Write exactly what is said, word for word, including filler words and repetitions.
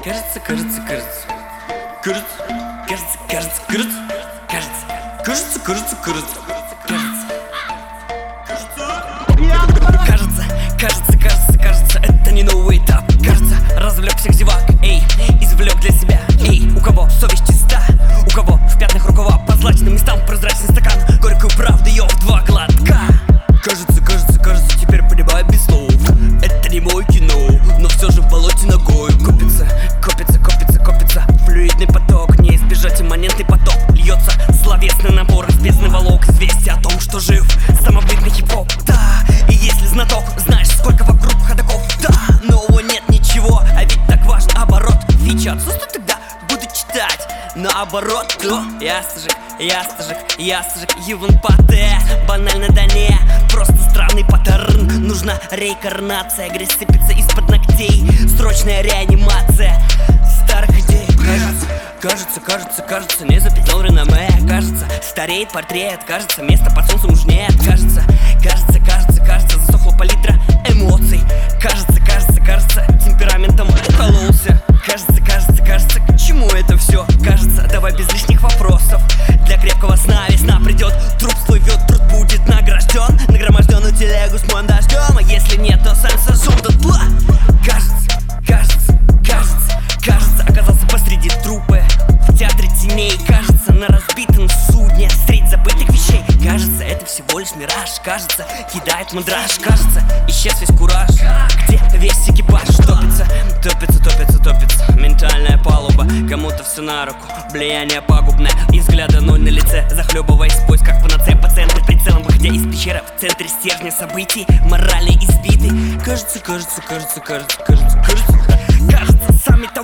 Кажется, кажется, кажется. Кажется, кажется, кажется, кажется. Кажется, кажется, кажется, кажется. Кажется, кажется, кажется, кажется, это не новый этап. Кажется, развлек всех зевак, эй, извлек для себя, эй, у кого совесть чиста, у кого в пятнах рукава по злачным местам прозрачный стакан, горькую правду ее в два глотка. Кажется, кажется, кажется, теперь понимаю без слов. Это не мой кино, но все же в болоте ногой. Копится, копится, копится, копится флюидный поток, не избежать имманентный поток. Льется словесный набор из бездны волок, известие о том, что жив самобытный хип-хоп. Да, и если знаток, знаешь, сколько вокруг ходоков. Да, нового нет ничего, а ведь так важен оборот. Фича отсутствует, тогда буду читать наоборот. То я стажик, я стажик, я стажик, Иван Патэ. Банально да не, просто странный паттерн. Нужна реинкарнация, грязь сыпется из-под ногтей. Срочная реанимация старых идей. Кажется, кажется, кажется, кажется, не запятнал реноме. Кажется, стареет портрет, кажется, место под солнцем уж нет. Кажется, кажется, кажется, кажется, засохла палитра эмоций. Кажется, кажется, кажется, темпераментом укололся. Кажется, кажется, кажется, к чему это все? Кажется, давай без лишних вопросов. Для крепкого сна весна придет, труп всплывет, труд будет награжден. Нагроможден на телегу с моим дождем, а если нет, то сам сожжем дотла. Кажется, кажется, кажется, кажется, оказался посреди трупы в театре теней. Кажется, на разбитом судне средь забытых вещей. Кажется, это всего лишь мираж. Кажется, кидает мандраж. Кажется, исчез весь кураж. Где весь экипаж? Топится, топится, топится, топится ментальная палуба. Кому-то все на руку, влияние пагубное. И взгляда ноль на лице, захлебываясь в поисках панацея. Пациенты прицелом, выходя из пещеры в центре стержня событий, морально избитый. Кажется, кажется, кажется, кажется, кажется, кажется, кажется, сами того